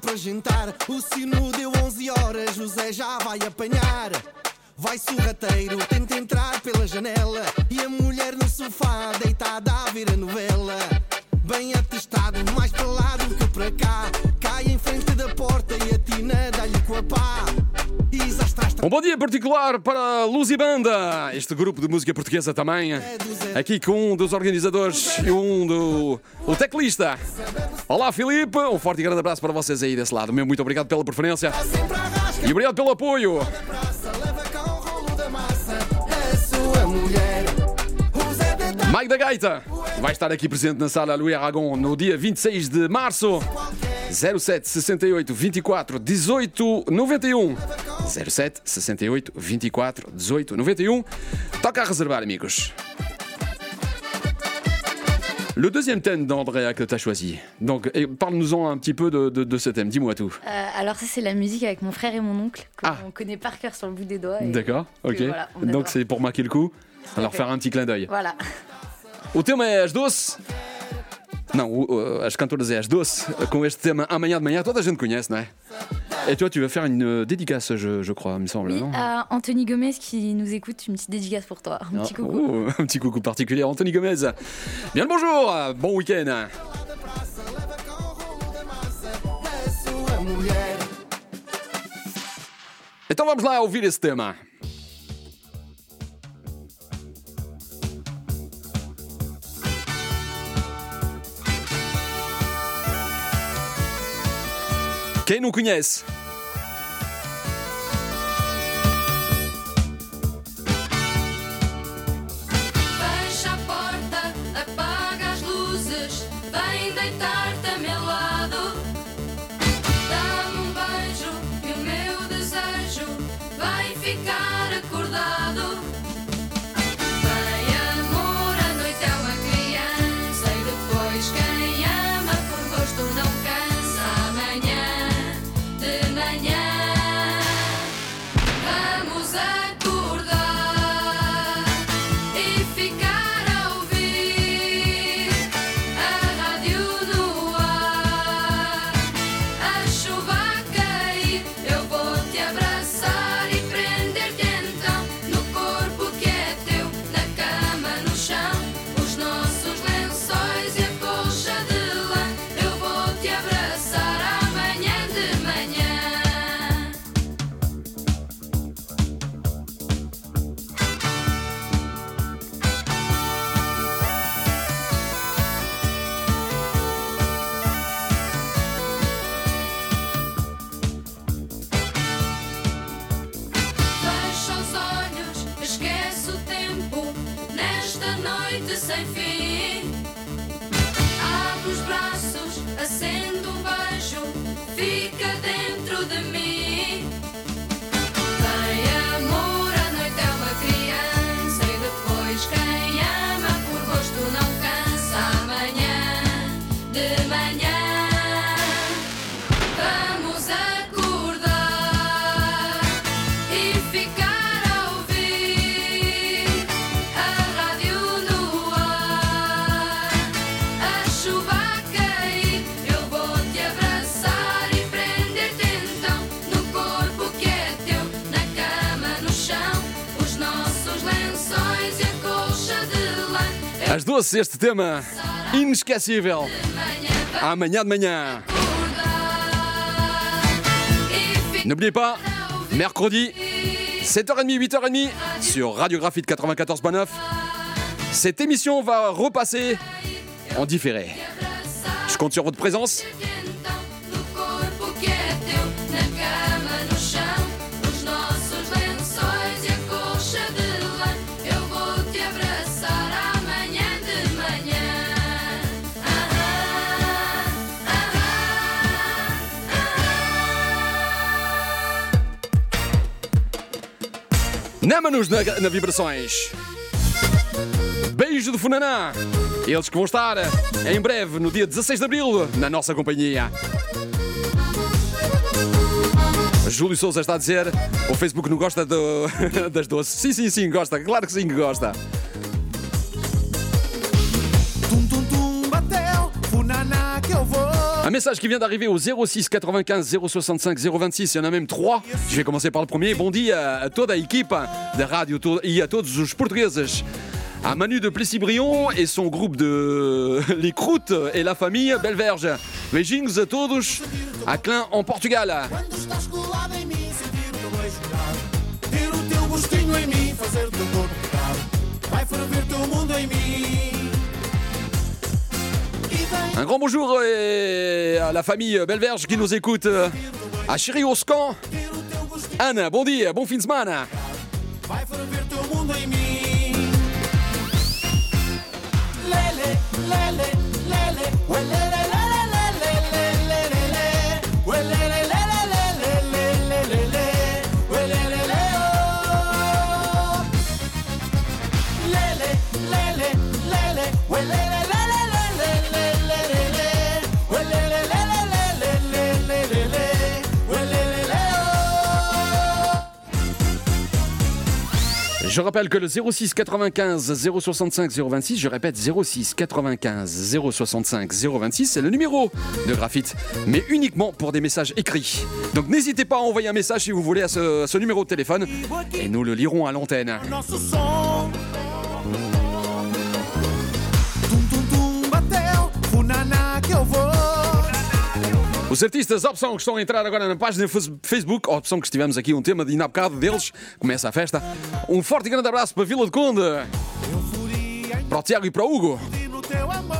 G: para jantar. O sino deu 11 horas, José já vai apanhar. Vai sorrateiro, tenta entrar pela janela. E a mulher no sofá, deitada a ver a novela. Bem atestado, mais para lá do que para cá. Cai em frente da porta e a Tina dá-lhe com a pá.
A: Um bom dia particular para Luz e Banda, este grupo de música portuguesa também. Aqui com um dos organizadores e o teclista. Olá, Filipe, um forte e grande abraço para vocês aí desse lado. Meu muito obrigado pela preferência e obrigado pelo apoio. Mike da Gaita vai estar aqui presente na sala Louis Aragon no dia 26 de março. 07 68 24 18 91. 07 68 24 18 91. Toca a réservoir, amigos. Le deuxième thème d'Andrea que tu as choisi. Donc, parle-nous-en un petit peu de ce thème. Dis-moi tout.
B: Alors ça, c'est la musique avec mon frère et mon oncle qu'on connaît par cœur sur le bout des doigts.
A: D'accord, ok.
B: Voilà,
A: donc c'est pour marquer le coup. Alors faire un petit clin d'œil.
B: Voilà.
A: O tema é As Doce. Não, as cantoras é As Doce. Com este tema Amanhã de Manhã, toda a gente conhece, não é? Et toi, tu vas faire une dédicace, je crois, il me semble,
B: Oui,
A: non?
B: à Anthony Gomez qui nous écoute, une petite dédicace pour toi. Un petit coucou.
A: Oh, un petit coucou particulier à Anthony Gomez. Bien le bonjour, bon week-end. Então vamos lá ouvir esse tema. Quem não conhece?
C: Fecha a porta, apaga as luzes, vem deitar-te a meu lado. Dá-me um beijo e o meu desejo vai ficar acordado. Vem amor, a noite é uma criança e depois quem ama por gosto não cansa. Amanhã de manhã vamos acordar e ficar a ouvir a rádio no ar, a chuva a cair. Eu vou te abraçar e prender-te então no corpo que é teu, na cama, no chão, os nossos lençóis e a colcha de lã. Eu vou te abraçar amanhã de manhã. Fecha os olhos, esquece o tempo nesta noite sem fim. Abre os braços, acende um beijo, fica dentro de mim. Vem amor, a noite é uma criança e depois quem ama por gosto não cansa. Amanhã de manhã vamos acordar e ficar a ouvir a rádio no ar, a chuva a cair. Eu vou te abraçar e prender-te então no corpo que é teu, na cama, no chão, os nossos lençóis e a colcha de lã.
A: As Doce, este tema inesquecível. Amanhã de manhã. N'oubliez pas, mercredi, 7h30, 8h30, sur Radio Graphite 94.9. Cette émission va repasser en différé. Je compte sur votre présence.
C: No corpo que é teu, na cama, no chão, os nossos lençóis e a colcha de lã. Eu vou te abraçar amanhã de manhã.
A: Nama-nos na Vibrações. Beijo de Funaná. Eles que vão estar em breve, no dia 16 de Abril, na nossa companhia. Júlio Sousa está a dizer: o Facebook não gosta das doces. Sim, gosta. Claro que sim que gosta.
G: Tum tum tum bateu, funaná que eu vou.
A: Un message qui vient d'arriver au 06 95 065 026. Il y en a même 3. Je vais commencer par le premier. Bon dia a toda a equipa da rádio e a todos os portugueses. À Manu de Plessis-Brion et son groupe de Les Croûtes et la famille Belverge. Beijinhos a todos. À Klein en Portugal.
G: Quando estás colado em mim, sentir o teu beijo gelado, ter o teu gostinho em mim, fazer o teu corpo pecado, vai ferver teu mundo em mim.
A: Un grand bonjour à la famille Belverge qui nous écoute. À Chéri Oscan. Anne, bon dia, bon fin de semana.
G: Vai ferver teu mundo em mim. Lele, lele, lele, ué, lele, lele, lele, lele, lele, ué, lele, lele, lele, lele, lele, ué, lele, lele, oh. Lele, lele, lele, ué, lele, lele, lele, lele, lele, ué, lele, lele, lele, lele, lele, ué, lele, lele, oh.
A: Je rappelle que le 06 95 065 026, je répète 06 95 065 026, c'est le numéro de Graphite, mais uniquement pour des messages écrits. Donc n'hésitez pas à envoyer un message si vous voulez à ce numéro de téléphone et nous le lirons à l'antenne.
G: Nosso som. Tum tum tum bateu, funana que eu vou.
A: Os artistas Opção que estão a entrar agora na página Facebook, Opção que estivemos aqui um tema de ainda há bocado deles, começa a festa. Um forte e grande abraço para Vila de Conde, para o Tiago e para o Hugo.
G: No teu amor.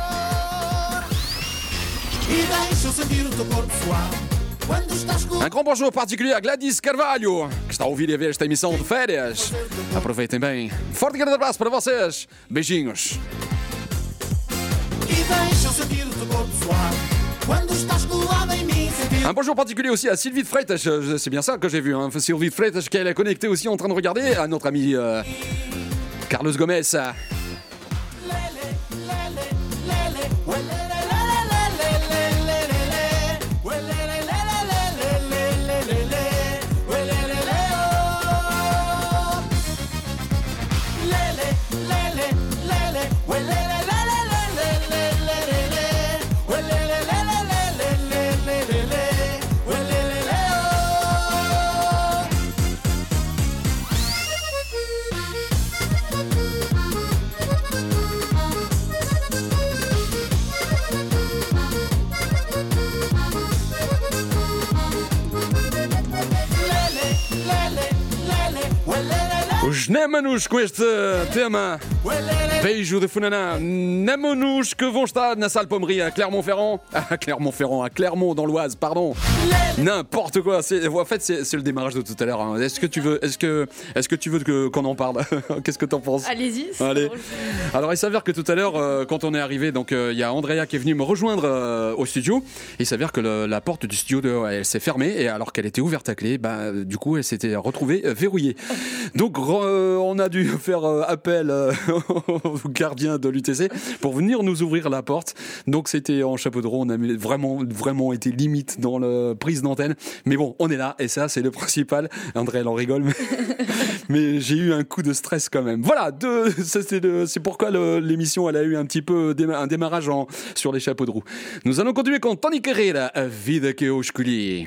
G: E deixa eu sentir o teu corpo suar. Quando estás com
A: Um grand bonjour particulier à Gladys Carvalho, que está a ouvir e a ver esta emissão de férias. Aproveitem bem. Forte e grande abraço para vocês. Beijinhos.
G: e deixa eu sentir o teu corpo suar. Quando estás colado em mim, sentir
A: Un bonjour particulier aussi à Sylvie de Freitas, c'est bien ça que j'ai vu, hein. Sylvie de Freitas qui est connectée aussi en train de regarder, à notre ami Carlos Gomez.
G: lele, lele, lele, ué, lele, lele, lele, lele, lele, ué, lele, lele, lele, lele, lele, ué, lele, lele, oh. Lele, lele, lele, ué, lele, lele, lele, lele, lele, ué, lele, lele, lele, lele, lele, ué, lele, lele,
A: Os Némanos com este tema. Beijo de Funaná. Némanos que vont estar na Salle Pommerie à Clermont-Ferrand. À Clermont-Ferrand, à Clermont dans l'Oise, pardon. N'importe quoi. En fait, c'est le démarrage de tout à l'heure. Hein. Est-ce que tu veux qu'on en parle? Qu'est-ce que t'en penses?
B: Allez-y. c'est
A: Allez.
B: drôle.
A: Alors il s'avère que tout à l'heure, quand on est arrivé, donc il y a Andrea qui est venue me rejoindre au studio. Il s'avère que la porte du studio, elle s'est fermée et alors qu'elle était ouverte à clé, du coup elle s'était retrouvée verrouillée. Donc on a dû faire appel au gardien de l'UTC pour venir nous ouvrir la porte. Donc c'était en chapeau de roue, on a vraiment été limite dans la prise d'antenne. Mais bon, on est là et ça c'est le principal. Andrea elle en rigole, mais j'ai eu un coup de stress quand même. Voilà, c'est pourquoi l'émission elle a eu un petit peu un démarrage sur les chapeaux de roue. Nous allons continuer com Tony Carreira, A Vida Que Eu Escolhi.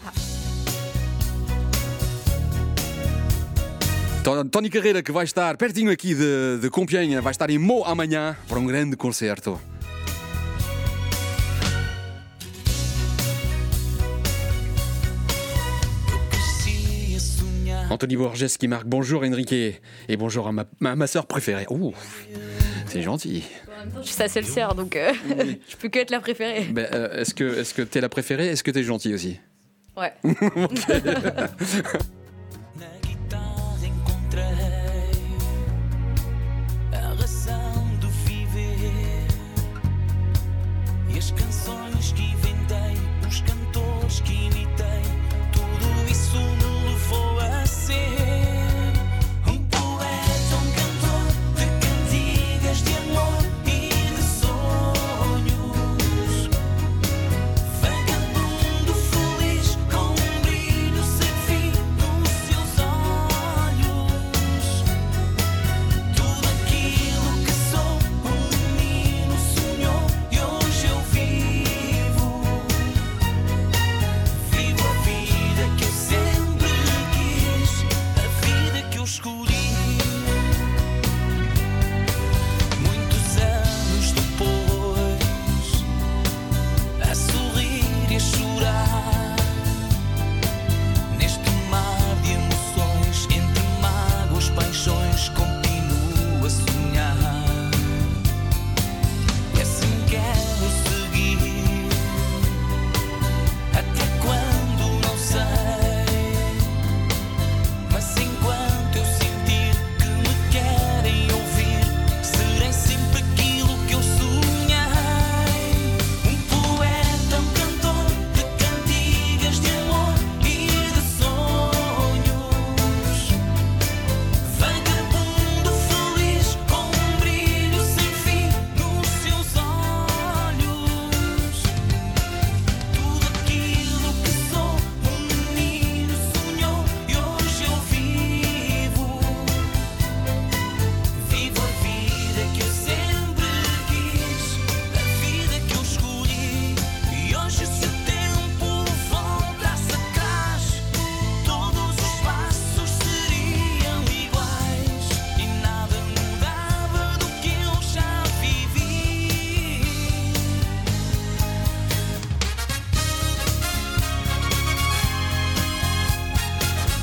A: Tony Carreira que vai estar pertinho aqui de Compiègne, vai estar em Meaux amanhã para um grande concerto. Anthony Borges qui marque bonjour Enrique et bonjour à ma sœur préférée. Ouh, c'est gentil.
B: En même temps, je suis sa seule sœur, donc je peux que être la préférée.
A: Est-ce que t'es la préférée? Est-ce que t'es gentil aussi?
B: Ouais.
D: Na guitarra encontrei a razão do viver e as canções que inventei, os cantores que imitei, tudo isso me levou a ser um poeta, um cantor de cantigas de amor e de sonhos, vagabundo feliz com um brilho sem fim no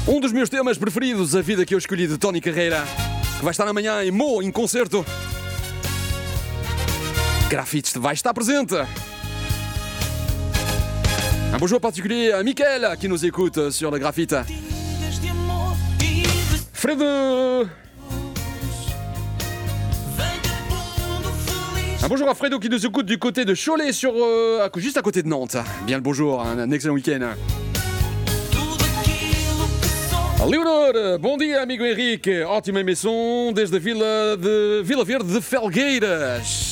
A: Um dos meus temas preferidos, A Vida que eu escolhi, de Tony Carreira, que vai estar amanhã em Mo, em concerto. Grafites vai estar presente. Un bonjour particulier à Mickaël qui nous écoute sur le graphite. Fredo. Un bonjour à Fredo qui nous écoute du côté de Cholet, juste à côté de Nantes. Bien le bonjour, un excellent week-end. Leonor, bom dia amigo Henrique. Ótima emissão desde a Vila Verde de Felgueiras.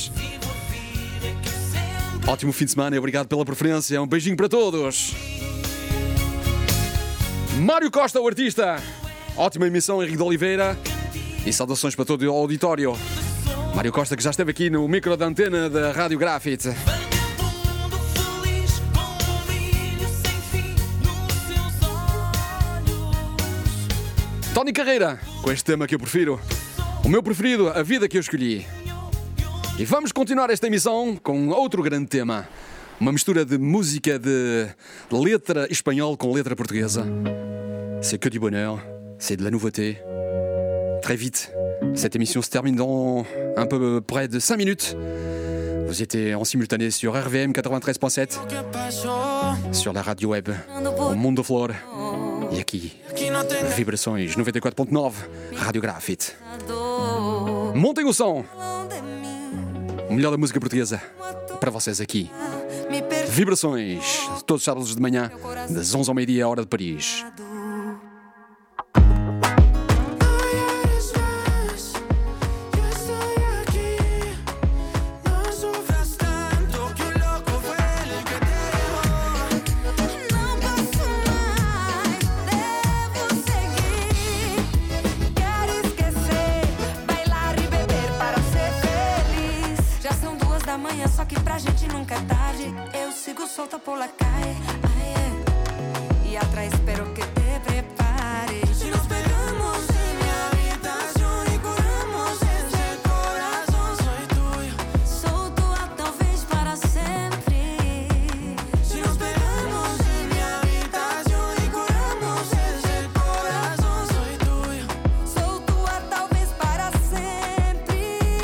A: Ótimo fim de semana e obrigado pela preferência. Um beijinho para todos. Mário Costa, o artista. Ótima emissão, Henrique de Oliveira. E saudações para todo o auditório. Mário Costa, que já esteve aqui no micro da antena da Rádio Graphite. Tony Carreira, com este tema que eu prefiro. O meu preferido, A Vida que eu escolhi. E vamos continuar esta emissão com outro grande tema. Uma mistura de música de letra espanhol com letra portuguesa. C'est que du bonheur, c'est de la nouveauté. Très vite, cette émission se termine dans un peu près de 5 minutes. Vous étiez en simultané sur RVM 93.7, sur la radio web, au Mundo Flor. E aqui, Vibrações 94.9, Rádio Graphite. Montem o som! O melhor da música portuguesa para vocês aqui. Vibrações, todos os sábados de manhã, das 11 ao meio-dia, hora de Paris.
H: Só que pra gente nunca é tarde. Eu sigo solta por la calle. E atrás espero que te prepares. Si nos pegamos en mi habitación y curamos ese corazón, soy tuyo. Sou tua talvez para sempre. Si nos pegamos en mi habitación y curamos ese corazón, soy tuyo. Sou tua talvez para sempre.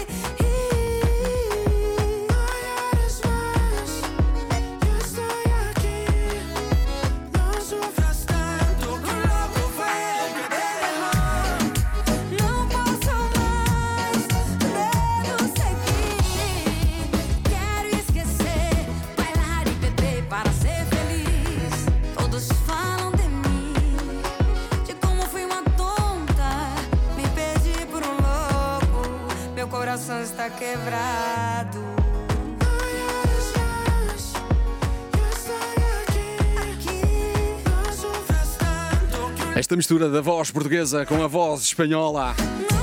H: Coração está quebrado.
A: Esta mistura da voz portuguesa com a voz espanhola.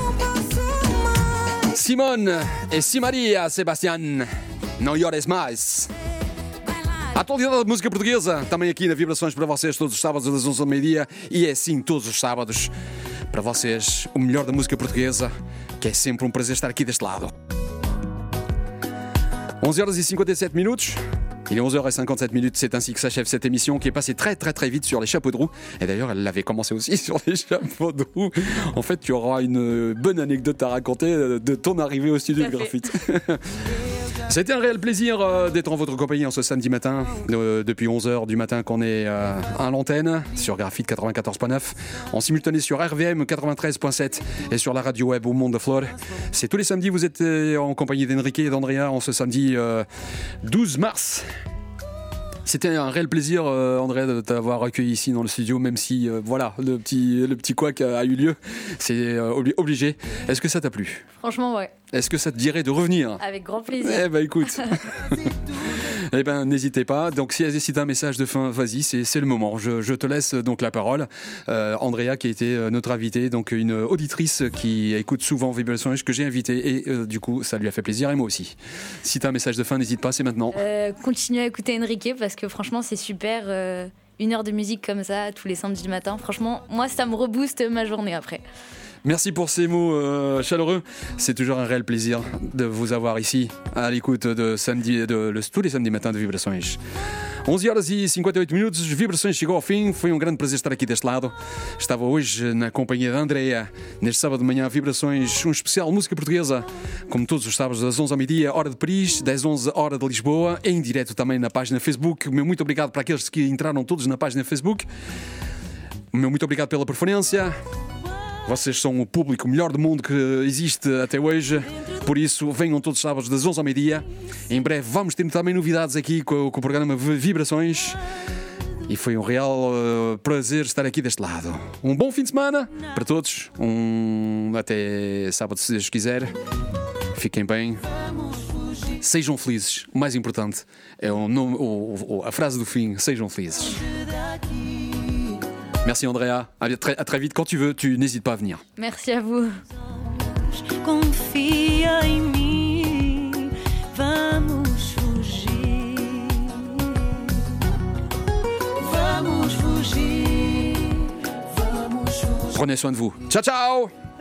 A: Simone e Simaria Sebastián, não llores mais. A atualidade da música portuguesa, também aqui na Vibrações para vocês, todos os sábados das 11 ao meio-dia. E é sim, todos os sábados, para vocês, o melhor da música portuguesa, que é sempre um prazer estar aqui deste lado. 11h57. Il est 11h57, c'est ainsi que s'achève cette émission qui est passée très très très vite sur les chapeaux de roue. Et d'ailleurs, elle l'avait commencé aussi sur les chapeaux de roue. En fait, tu auras une bonne anecdote à raconter de ton arrivée au studio de Graphite. C'était un réel plaisir d'être en votre compagnie en ce samedi matin, depuis 11h du matin qu'on est à l'antenne, sur Graphite 94.9, en simultané sur RVM 93.7 et sur la radio web au Monde de Flore. C'est tous les samedis, vous êtes en compagnie d'Enrique et d'Andrea en ce samedi 12 mars. C'était un réel plaisir, André, de t'avoir accueilli ici dans le studio, même si, voilà, le petit couac a eu lieu. C'est obligé. Est-ce que ça t'a plu ?
B: Franchement, ouais.
A: Est-ce que ça te dirait de revenir ?
B: Avec grand plaisir.
A: Eh ben, écoute. Eh ben, n'hésitez pas. Donc, si t'as un message de fin, vas-y, c'est le moment. Je te laisse donc la parole. Andrea, qui a été notre invitée, donc une auditrice qui écoute souvent Vibrações, que j'ai invitée, et du coup, ça lui a fait plaisir, et moi aussi. Si t'as un message de fin, n'hésite pas, c'est maintenant.
B: Continuez à écouter Enrique, parce que franchement, c'est super. 1 heure de musique comme ça, tous les samedis matin. Franchement, moi, ça me rebooste ma journée après.
A: Merci pour ces mots chaleureux. C'est toujours un réel plaisir de vous avoir ici à l'écoute de tous les samedis matins de Vibrações. 11h58, Vibrações chegou ao fim. Foi um grande prazer estar aqui deste lado. Estava hoje na companhia da Andrea. Neste sábado de manhã, Vibrações, um especial música portuguesa. Como todos os sábados, das 11 ao meio-dia, hora de Paris, das 11 hora de Lisboa. Em direto também na página Facebook. O meu muito obrigado para aqueles que entraram todos na página Facebook. O meu muito obrigado pela preferência. Vocês são o público melhor do mundo que existe até hoje. Por isso, venham todos os sábados das 11 ao meio-dia. Em breve vamos ter também novidades aqui com o programa Vibrações. E foi um real prazer estar aqui deste lado. Um bom fim de semana para todos. Até sábado, se Deus quiser. Fiquem bem. Sejam felizes. O mais importante é a frase do fim. Sejam felizes. Merci Andrea, à très vite. Quand tu veux, tu n'hésites pas à venir.
B: Merci à vous.
I: Confia em mim, vamos fugir. Vamos fugir, vamos fugir.
A: Prenez soin de vous. Ciao, ciao!